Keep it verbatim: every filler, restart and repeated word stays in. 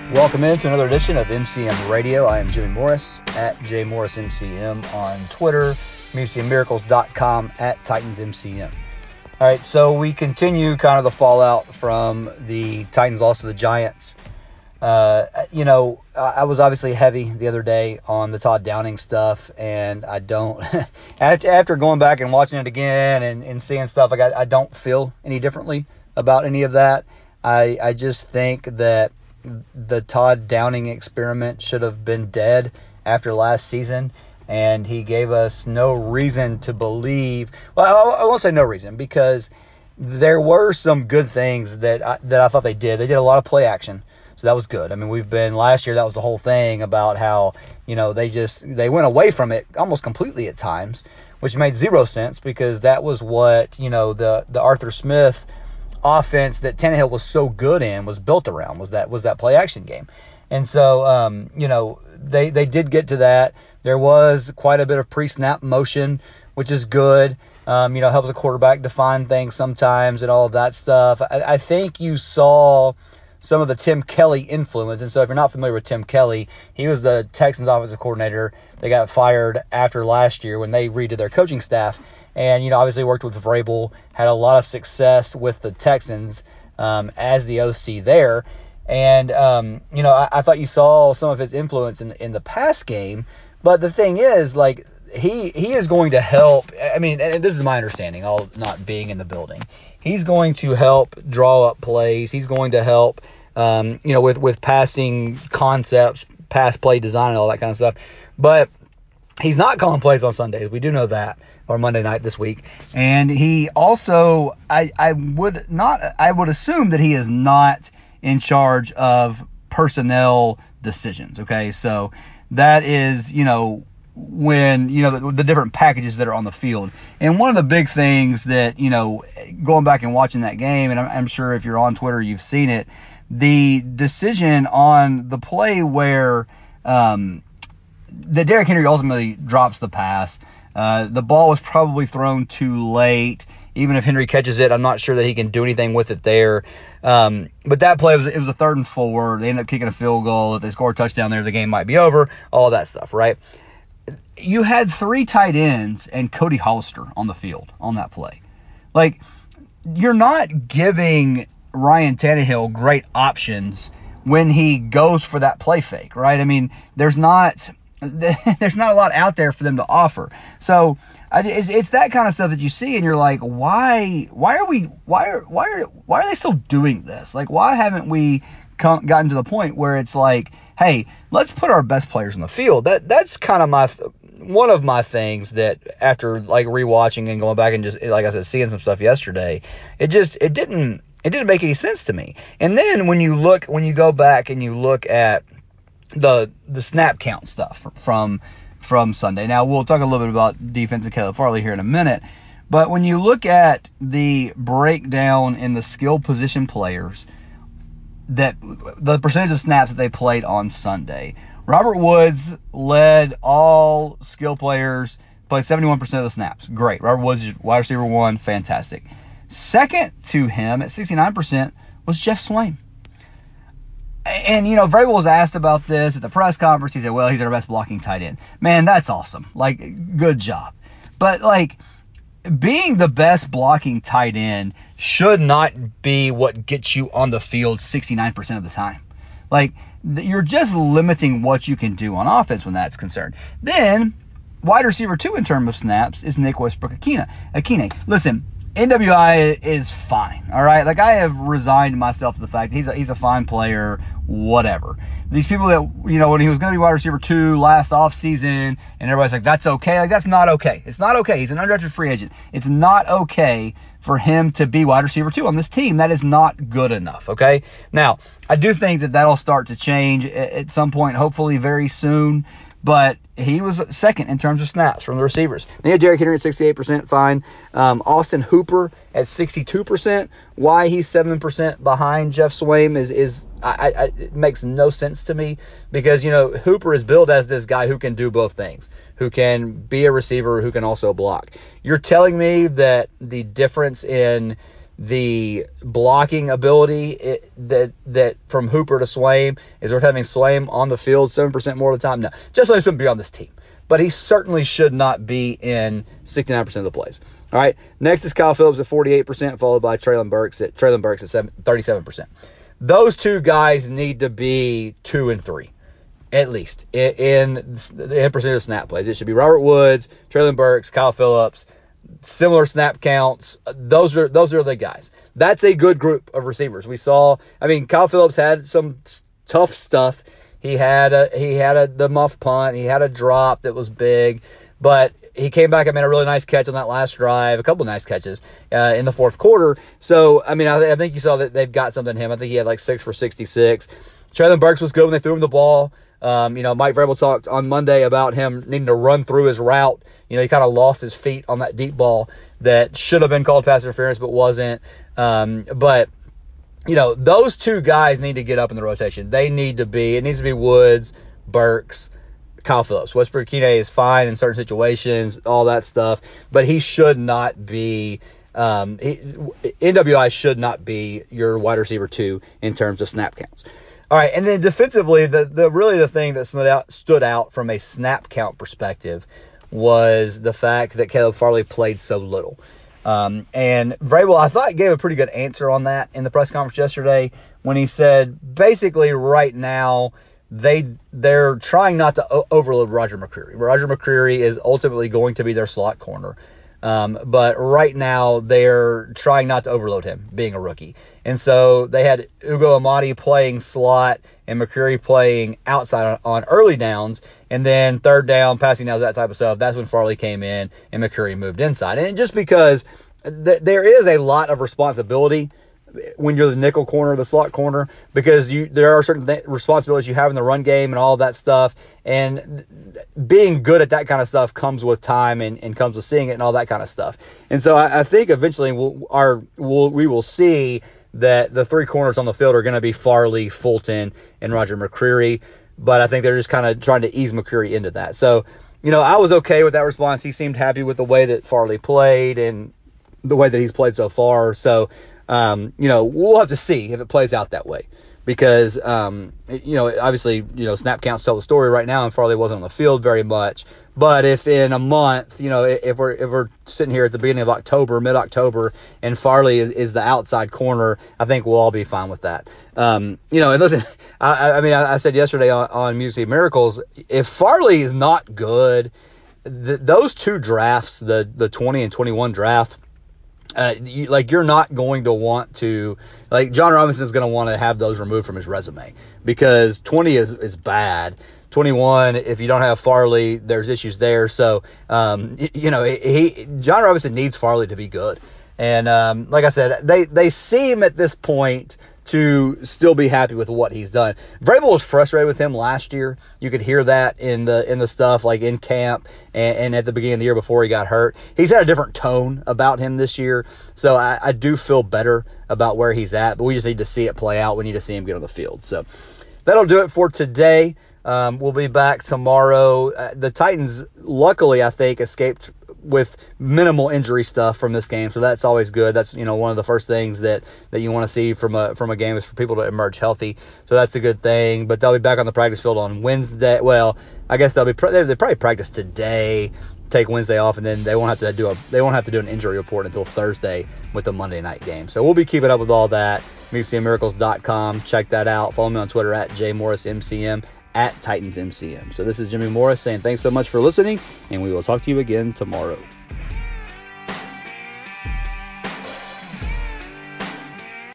Welcome into another edition of M C M Radio. I am Jimmy Morris at JMorrisMCM on Twitter, museum miracles dot com at Titans M C M. All right, so we continue kind of the fallout from the Titans loss to the Giants. Uh, you know, I was obviously heavy the other day on the Todd Downing stuff, and I don't, after, after going back and watching it again and, and seeing stuff, like I, I don't feel any differently about any of that. I, I just think that the Todd Downing experiment should have been dead after last season, and he gave us no reason to believe. Well, I, I won't say no reason, because there were some good things that I, that I thought they did. They did a lot of play action, so that was good. I mean, we've been last year. That was the whole thing about how, you know, they just they went away from it almost completely at times, which made zero sense, because that was what, you know, the the Arthur Smith offense that Tannehill was so good in was built around, was that was that play action game. And so, um, you know, they, they did get to that. There was quite a bit of pre-snap motion, which is good. Um, you know, helps a quarterback define things sometimes and all of that stuff. I, I think you saw some of the Tim Kelly influence. And so if you're not familiar with Tim Kelly, he was the Texans offensive coordinator. They got fired after last year when they redid their coaching staff. And, you know, obviously worked with Vrabel, had a lot of success with the Texans um, as the O C there. And, um, you know, I, I thought you saw some of his influence in, in the pass game. But the thing is, like, he he is going to help. I mean, and this is my understanding, all not being in the building. He's going to help draw up plays. He's going to help, um, you know, with, with passing concepts, pass play design and all that kind of stuff. But he's not calling plays on Sundays. We do know that. Or Monday night this week. And he also, I, I would not, I would assume that he is not in charge of personnel decisions. Okay. So that is, you know, when, you know, the, the different packages that are on the field. And one of the big things that, you know, going back and watching that game, and I'm, I'm sure if you're on Twitter, you've seen it, the decision on the play where, um, that Derrick Henry ultimately drops the pass. Uh, the ball was probably thrown too late. Even if Henry catches it, I'm not sure that he can do anything with it there. Um, but that play, was it was a third and four. They ended up kicking a field goal. If they score a touchdown there, the game might be over. All that stuff, right? You had three tight ends and Cody Hollister on the field on that play. Like, you're not giving Ryan Tannehill great options when he goes for that play fake, right? I mean, there's not... There's not a lot out there for them to offer. So it's, it's that kind of stuff that you see, and you're like, why? Why are we? Why are? Why are? Why are they still doing this? Like, why haven't we come, gotten to the point where it's like, hey, let's put our best players on the field? That that's kind of my one of my things that after like rewatching and going back and just like I said, seeing some stuff yesterday, it just it didn't it didn't make any sense to me. And then when you look when you go back and you look at the the snap count stuff from from Sunday. Now, we'll talk a little bit about defense and Caleb Farley here in a minute, but when you look at the breakdown in the skill position players, that the percentage of snaps that they played on Sunday, Robert Woods led all skill players, played seventy-one percent of the snaps. Great. Robert Woods is wide receiver one, fantastic. Second to him at sixty-nine percent was Jeff Swaim. And, you know, Vrabel was asked about this at the press conference. He said, well, he's our best blocking tight end. Man, that's awesome. Like, good job. But, like, being the best blocking tight end should not be what gets you on the field sixty-nine percent of the time. Like, you're just limiting what you can do on offense when that's concerned. Then, wide receiver two in terms of snaps is Nick Westbrook-Ikhine. Ikhine. Listen, N W I is fine, all right? Like, I have resigned myself to the fact that he's a, he's a fine player, whatever. These people that, you know, when he was going to be wide receiver two last offseason, and everybody's like, that's okay. Like, that's not okay. It's not okay. He's an undrafted free agent. It's not okay for him to be wide receiver two on this team. That is not good enough, okay? Now, I do think that that'll start to change at, at some point, hopefully very soon. But he was second in terms of snaps from the receivers. They had Derrick Henry at sixty-eight percent, fine. Um, Austin Hooper at sixty-two percent. Why he's seven percent behind Jeff Swaim is, is I, I, it makes no sense to me, because, you know, Hooper is billed as this guy who can do both things, who can be a receiver, who can also block. You're telling me that the difference in the blocking ability it, that that from Hooper to Swaim is worth having Swaim on the field seven percent more of the time. No, just Swaim shouldn't be on this team, but he certainly should not be in sixty-nine percent of the plays. All right, next is Kyle Phillips at forty-eight percent, followed by Treylon Burks at Treylon Burks at thirty-seven percent. Those two guys need to be two and three, at least, in, in the percentage of snap plays. It should be Robert Woods, Treylon Burks, Kyle Phillips. Similar snap counts. Those are those are the guys. That's a good group of receivers. We saw. I mean, Kyle Phillips had some tough stuff. He had a he had a the muff punt. He had a drop that was big, but he came back and made a really nice catch on that last drive. A couple nice catches uh, in the fourth quarter. So I mean, I, I think you saw that they've got something in him. I think he had like six for sixty-six. Treylon Burks was good when they threw him the ball. Um, you know, Mike Vrabel talked on Monday about him needing to run through his route. You know, he kind of lost his feet on that deep ball that should have been called pass interference, but wasn't. Um, but, you know, those two guys need to get up in the rotation. They need to be, it needs to be Woods, Burks, Kyle Phillips. Westbrook-Ikine is fine in certain situations, all that stuff, but he should not be, um, he, N W I should not be your wide receiver two in terms of snap counts. All right, and then defensively, the, the really the thing that stood out, stood out from a snap count perspective was the fact that Caleb Farley played so little. Um, and Vrabel, I thought, gave a pretty good answer on that in the press conference yesterday when he said, basically, right now, they, they're trying not to o- overload Roger McCreary. Roger McCreary is ultimately going to be their slot corner. Um, but right now, they're trying not to overload him, being a rookie. And so they had Ugo Amadi playing slot and McCreary playing outside on, on early downs. And then third down, passing downs, that type of stuff, that's when Farley came in and McCreary moved inside. And just because th- there is a lot of responsibility when you're the nickel corner, the slot corner, because you there are certain th- responsibilities you have in the run game and all that stuff. And th- being good at that kind of stuff comes with time and, and comes with seeing it and all that kind of stuff. And so I, I think eventually we'll, our, we'll, we will see that the three corners on the field are going to be Farley, Fulton, and Roger McCreary. But I think they're just kind of trying to ease McCreary into that. So, you know, I was okay with that response. He seemed happy with the way that Farley played and the way that he's played so far. So, Um, you know, we'll have to see if it plays out that way because, um, it, you know, obviously, you know, snap counts tell the story right now and Farley wasn't on the field very much. But if in a month, you know, if we're if we're sitting here at the beginning of October, mid-October, and Farley is, is the outside corner, I think we'll all be fine with that. Um, you know, and listen, I, I mean, I, I said yesterday on, on Music Miracles, if Farley is not good, th- those two drafts, the the twenty and twenty-one draft, Uh, you, like you're not going to want to, like John Robinson is going to want to have those removed from his resume because twenty is, is bad. twenty-one, if you don't have Farley, there's issues there. So, um, you, you know, he John Robinson needs Farley to be good. And um, like I said, they, they seem at this point to still be happy with what he's done. Vrabel was frustrated with him last year. You could hear that in the in the stuff like in camp and, and at the beginning of the year before he got hurt. He's had a different tone about him this year, so I, I do feel better about where he's at, but we just need to see it play out. We need to see him get on the field. So that'll do it for today. Um, we'll be back tomorrow. Uh, the Titans, luckily, I think, escaped with minimal injury stuff from this game, so that's always good. That's, you know, one of the first things that, that you want to see from a from a game is for people to emerge healthy. So that's a good thing. But they'll be back on the practice field on Wednesday. Well, I guess they'll be they they probably practice today, take Wednesday off, and then they won't have to do a they won't have to do an injury report until Thursday with the Monday night game. So we'll be keeping up with all that. Museum Miracles dot com. Check that out. Follow me on Twitter at J Morris M C M. At Titans M C M. So this is Jimmy Morris saying thanks so much for listening, and we will talk to you again tomorrow.